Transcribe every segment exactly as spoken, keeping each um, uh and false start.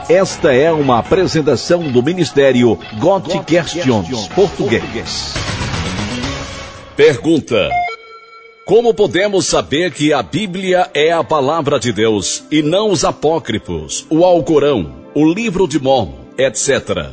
Esta é uma apresentação do Ministério God Questions Português. Pergunta: como podemos saber que a Bíblia é a palavra de Deus e não os apócrifos, o Alcorão, o livro de Mórmon, etcétera?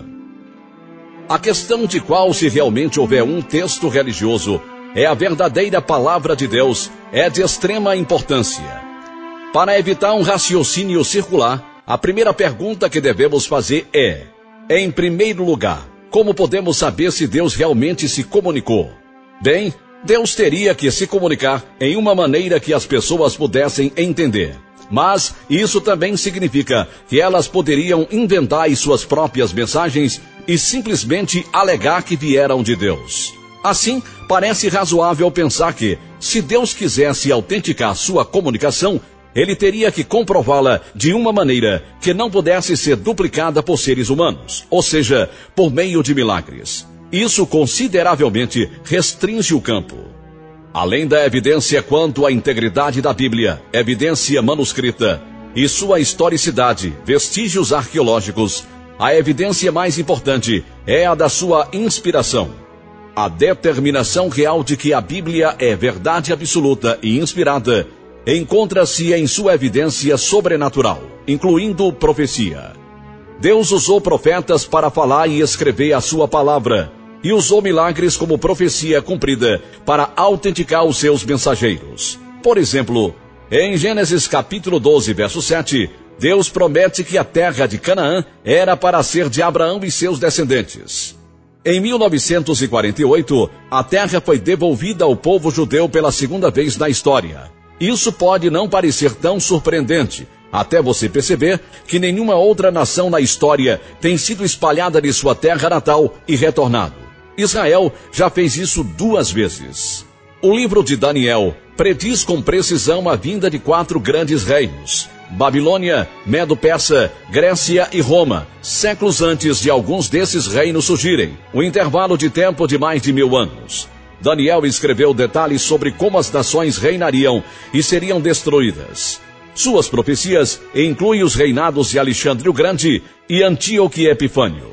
A questão de qual se realmente houver um texto religioso é a verdadeira palavra de Deus é de extrema importância. Para evitar um raciocínio circular, a primeira pergunta que devemos fazer é, em primeiro lugar, como podemos saber se Deus realmente se comunicou? Bem, Deus teria que se comunicar em uma maneira que as pessoas pudessem entender. Mas isso também significa que elas poderiam inventar as suas próprias mensagens e simplesmente alegar que vieram de Deus. Assim, parece razoável pensar que, se Deus quisesse autenticar sua comunicação, ele teria que comprová-la de uma maneira que não pudesse ser duplicada por seres humanos, ou seja, por meio de milagres. Isso consideravelmente restringe o campo. Além da evidência quanto à integridade da Bíblia, evidência manuscrita e sua historicidade, vestígios arqueológicos, a evidência mais importante é a da sua inspiração. A determinação real de que a Bíblia é verdade absoluta e inspirada encontra-se em sua evidência sobrenatural, incluindo profecia. Deus usou profetas para falar e escrever a sua palavra, e usou milagres como profecia cumprida para autenticar os seus mensageiros. Por exemplo, em Gênesis capítulo doze, verso sete, Deus promete que a terra de Canaã era para ser de Abraão e seus descendentes. Em mil novecentos e quarenta e oito, a terra foi devolvida ao povo judeu pela segunda vez na história. Isso pode não parecer tão surpreendente, até você perceber que nenhuma outra nação na história tem sido espalhada de sua terra natal e retornado. Israel já fez isso duas vezes. O livro de Daniel prediz com precisão a vinda de quatro grandes reinos: Babilônia, Medo-Persa, Grécia e Roma, séculos antes de alguns desses reinos surgirem, um intervalo de tempo de mais de mil anos. Daniel escreveu detalhes sobre como as nações reinariam e seriam destruídas. Suas profecias incluem os reinados de Alexandre o Grande e Antíoco Epifânio.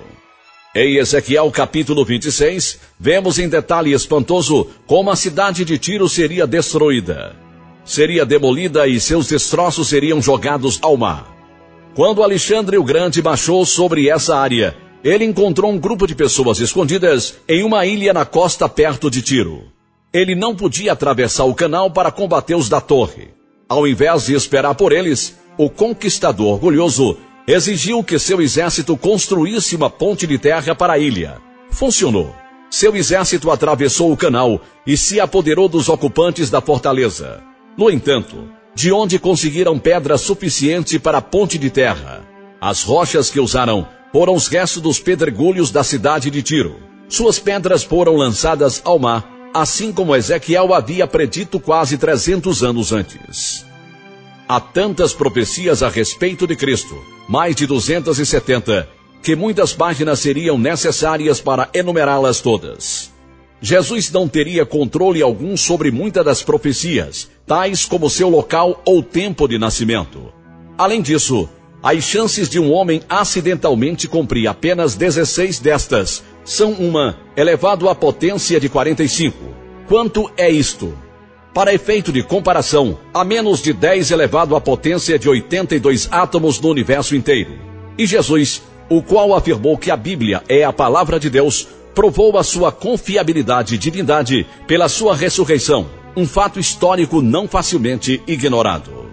Em Ezequiel capítulo vinte e seis, vemos em detalhe espantoso como a cidade de Tiro seria destruída. Seria demolida e seus destroços seriam jogados ao mar. Quando Alexandre o Grande marchou sobre essa área, ele encontrou um grupo de pessoas escondidas em uma ilha na costa perto de Tiro. Ele não podia atravessar o canal para combater os da torre. Ao invés de esperar por eles, o conquistador orgulhoso exigiu que seu exército construísse uma ponte de terra para a ilha. Funcionou. Seu exército atravessou o canal e se apoderou dos ocupantes da fortaleza. No entanto, de onde conseguiram pedra suficiente para a ponte de terra? As rochas que usaram foram os restos dos pedregulhos da cidade de Tiro. Suas pedras foram lançadas ao mar, assim como Ezequiel havia predito quase trezentos anos antes. Há tantas profecias a respeito de Cristo, mais de duzentas e setenta, que muitas páginas seriam necessárias para enumerá-las todas. Jesus não teria controle algum sobre muitas das profecias, tais como seu local ou tempo de nascimento. Além disso, as chances de um homem acidentalmente cumprir apenas dezesseis destas são uma elevado à potência de quarenta e cinco. Quanto é isto? Para efeito de comparação, há menos de dez elevado à potência de oitenta e dois átomos no universo inteiro. E Jesus, o qual afirmou que a Bíblia é a palavra de Deus, provou a sua confiabilidade e divindade pela sua ressurreição, um fato histórico não facilmente ignorado.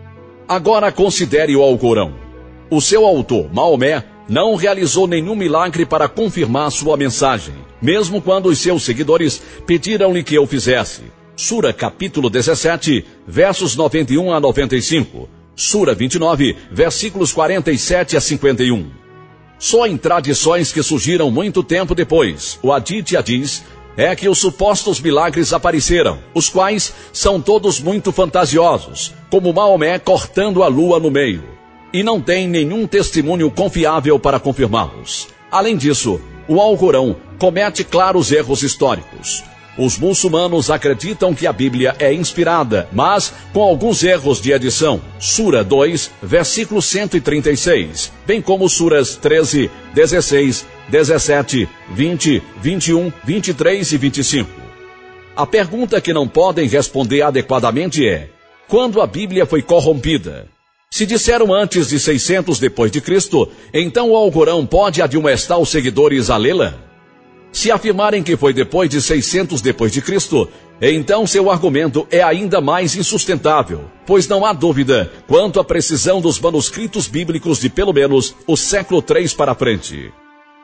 Agora considere o Alcorão. O seu autor, Maomé, não realizou nenhum milagre para confirmar sua mensagem, mesmo quando os seus seguidores pediram-lhe que o fizesse. Sura capítulo dezessete, versos noventa e um a noventa e cinco. Sura vinte e nove, versículos quarenta e sete a cinquenta e um. Só em tradições que surgiram muito tempo depois, o Hadith Hadith, é que os supostos milagres apareceram, os quais são todos muito fantasiosos, como Maomé cortando a lua no meio, e não tem nenhum testemunho confiável para confirmá-los. Além disso, o Alcorão comete claros erros históricos. Os muçulmanos acreditam que a Bíblia é inspirada, mas com alguns erros de edição. Sura dois, versículo cento e trinta e seis, bem como suras treze, dezesseis, dezessete, vinte, vinte e um, vinte e três e vinte e cinco. A pergunta que não podem responder adequadamente é: quando a Bíblia foi corrompida? Se disseram antes de seiscentos depois de Cristo, então o Alcorão pode admoestar os seguidores a lê-la? Se afirmarem que foi depois de seiscentos depois de Cristo, então seu argumento é ainda mais insustentável, pois não há dúvida quanto à precisão dos manuscritos bíblicos de pelo menos o século três para frente.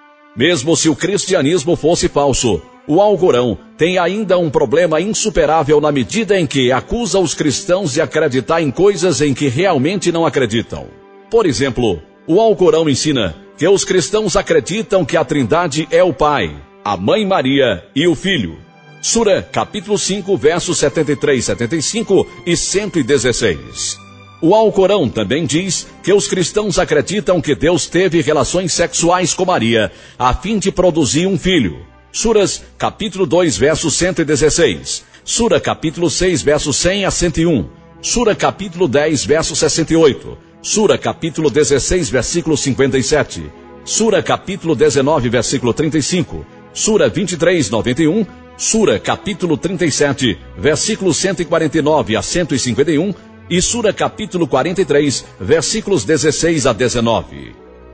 Mesmo se o cristianismo fosse falso, o Alcorão tem ainda um problema insuperável na medida em que acusa os cristãos de acreditar em coisas em que realmente não acreditam. Por exemplo, o Alcorão ensina que os cristãos acreditam que a Trindade é o Pai, a Mãe Maria e o Filho. Sura, capítulo cinco, versos setenta e três, setenta e cinco e cento e dezesseis. O Alcorão também diz que os cristãos acreditam que Deus teve relações sexuais com Maria, a fim de produzir um filho. Suras, capítulo dois, verso cento e dezesseis. Sura, capítulo seis, verso cem a cento e um. Sura, capítulo dez, verso sessenta e oito. Sura, capítulo dezesseis, versículo cinquenta e sete. Sura, capítulo dezenove, versículo trinta e cinco. Sura vinte e três, noventa e um, Sura capítulo trinta e sete, versículos cento e quarenta e nove a cento e cinquenta e um e Sura capítulo quarenta e três, versículos dezesseis a dezenove.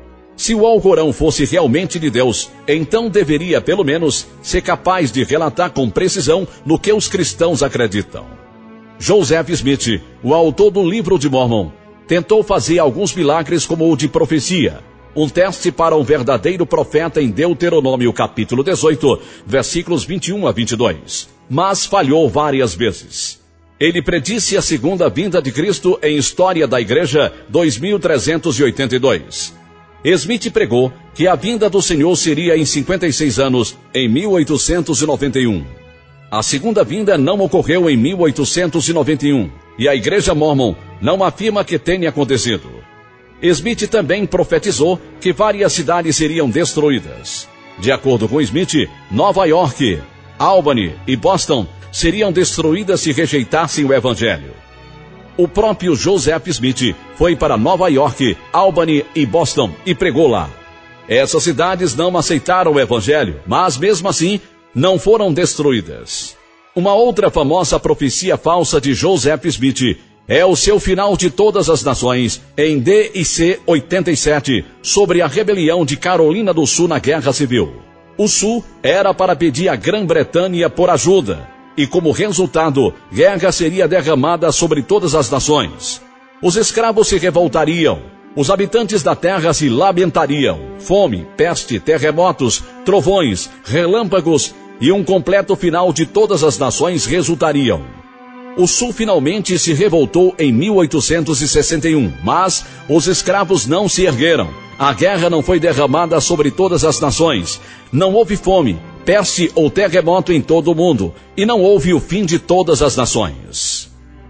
Se o Alcorão fosse realmente de Deus, então deveria, pelo menos, ser capaz de relatar com precisão no que os cristãos acreditam. Joseph Smith, o autor do Livro de Mórmon, tentou fazer alguns milagres como o de profecia, um teste para um verdadeiro profeta em Deuteronômio capítulo dezoito, versículos vinte e um a vinte e dois, mas falhou várias vezes. Ele predisse a segunda vinda de Cristo em História da Igreja dois mil trezentos e oitenta e dois. Smith pregou que a vinda do Senhor seria em cinquenta e seis anos, em mil oitocentos e noventa e um. A segunda vinda não ocorreu em mil oitocentos e noventa e um, e a Igreja Mórmon não afirma que tenha acontecido. Smith também profetizou que várias cidades seriam destruídas. De acordo com Smith, Nova York, Albany e Boston seriam destruídas se rejeitassem o Evangelho. O próprio Joseph Smith foi para Nova York, Albany e Boston e pregou lá. Essas cidades não aceitaram o Evangelho, mas mesmo assim não foram destruídas. Uma outra famosa profecia falsa de Joseph Smith é o seu final de todas as nações, em D e C oitenta e sete, sobre a rebelião de Carolina do Sul na Guerra Civil. O Sul era para pedir à Grã-Bretanha por ajuda, e como resultado, guerra seria derramada sobre todas as nações. Os escravos se revoltariam, os habitantes da terra se lamentariam, fome, peste, terremotos, trovões, relâmpagos e um completo final de todas as nações resultariam. O Sul finalmente se revoltou em mil oitocentos e sessenta e um, mas os escravos não se ergueram. A guerra não foi derramada sobre todas as nações. Não houve fome, peste ou terremoto em todo o mundo, e não houve o fim de todas as nações.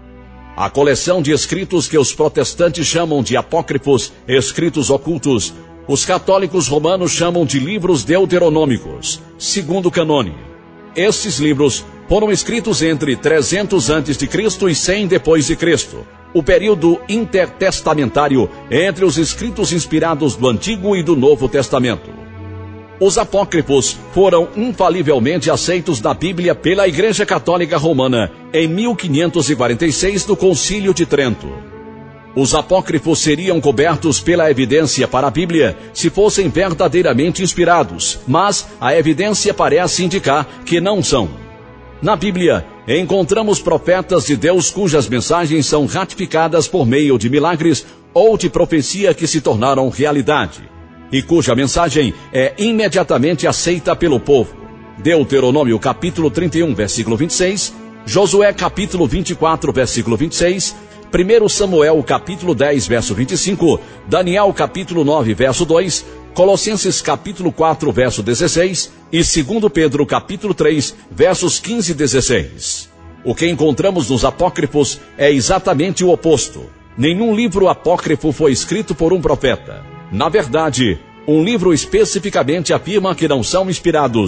A coleção de escritos que os protestantes chamam de apócrifos, escritos ocultos, os católicos romanos chamam de livros deuteronômicos, segundo canone. Estes livros foram escritos entre trezentos antes de Cristo e cem depois de Cristo, o período intertestamentário entre os escritos inspirados do Antigo e do Novo Testamento. Os apócrifos foram infalivelmente aceitos na Bíblia pela Igreja Católica Romana em mil quinhentos e quarenta e seis no Concílio de Trento. Os apócrifos seriam cobertos pela evidência para a Bíblia se fossem verdadeiramente inspirados, mas a evidência parece indicar que não são. Na Bíblia, encontramos profetas de Deus cujas mensagens são ratificadas por meio de milagres ou de profecia que se tornaram realidade, e cuja mensagem é imediatamente aceita pelo povo. Deuteronômio capítulo trinta e um, versículo vinte e seis, Josué capítulo vinte e quatro, versículo vinte e seis, primeiro Samuel capítulo dez, verso vinte e cinco, Daniel capítulo nove, verso dois, Colossenses capítulo quatro, verso dezesseis e segundo Pedro capítulo três, versos quinze e dezesseis. O que encontramos nos apócrifos é exatamente o oposto. Nenhum livro apócrifo foi escrito por um profeta. Na verdade, um livro especificamente afirma que não são inspirados.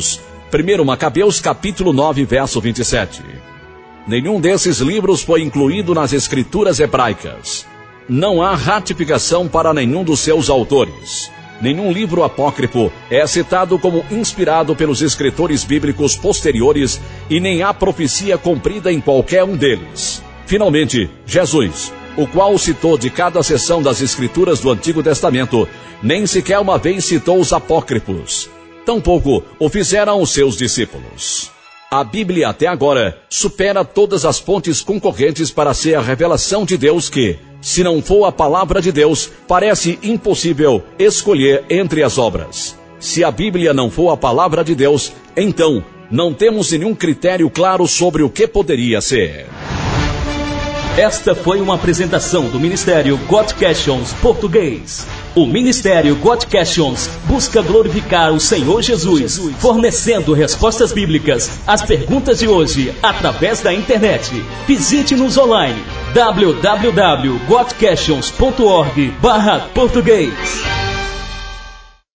primeiro Macabeus capítulo nove, verso vinte e sete. Nenhum desses livros foi incluído nas escrituras hebraicas. Não há ratificação para nenhum dos seus autores. Nenhum livro apócrifo é citado como inspirado pelos escritores bíblicos posteriores e nem há profecia cumprida em qualquer um deles. Finalmente, Jesus, o qual citou de cada seção das escrituras do Antigo Testamento, nem sequer uma vez citou os apócrifos. Tampouco o fizeram os seus discípulos. A Bíblia até agora supera todas as fontes concorrentes para ser a revelação de Deus que, se não for a palavra de Deus, parece impossível escolher entre as obras. Se a Bíblia não for a palavra de Deus, então não temos nenhum critério claro sobre o que poderia ser. Esta foi uma apresentação do Ministério God Questions Português. O Ministério God Questions busca glorificar o Senhor Jesus, fornecendo respostas bíblicas às perguntas de hoje através da internet. Visite-nos online w w w ponto god questions ponto org barra português.